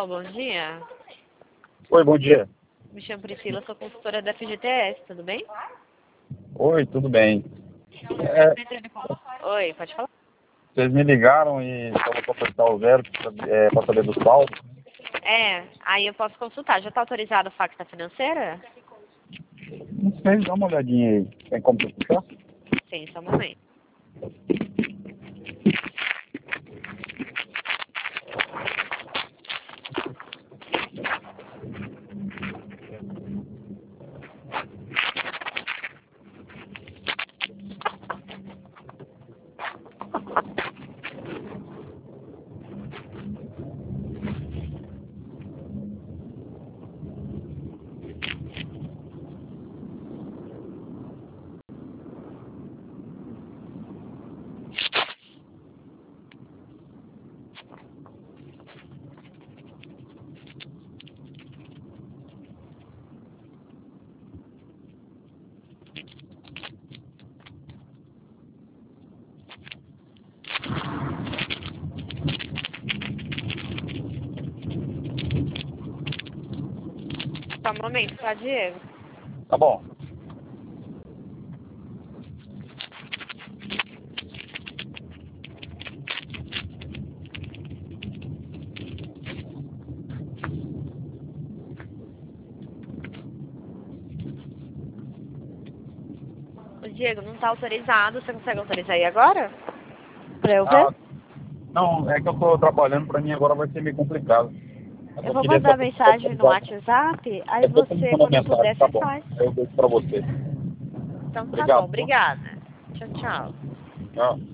Alô, bom dia. Oi, bom dia. Me chamo Priscila, sou consultora da FGTS, tudo bem? Oi, tudo bem. Oi, pode falar. Vocês me ligaram e estavam para apertar o zero para saber do saldo. Aí eu posso consultar. Já está autorizado o fax da financeira? Não sei, dá uma olhadinha aí. Tem como você puxar? Sim, só um momento. Só um momento, tá, Diego? Tá bom. O Diego não está autorizado. Você consegue autorizar aí agora? Pra eu ver? Ah, não, é que eu estou trabalhando, para mim agora vai ser meio complicado. Eu vou mandar mensagem no WhatsApp, aí você, quando puder, Tá você bom, faz. eu deixo para você. Então tá bom, Obrigado. obrigada. Tchau, tchau. Tchau.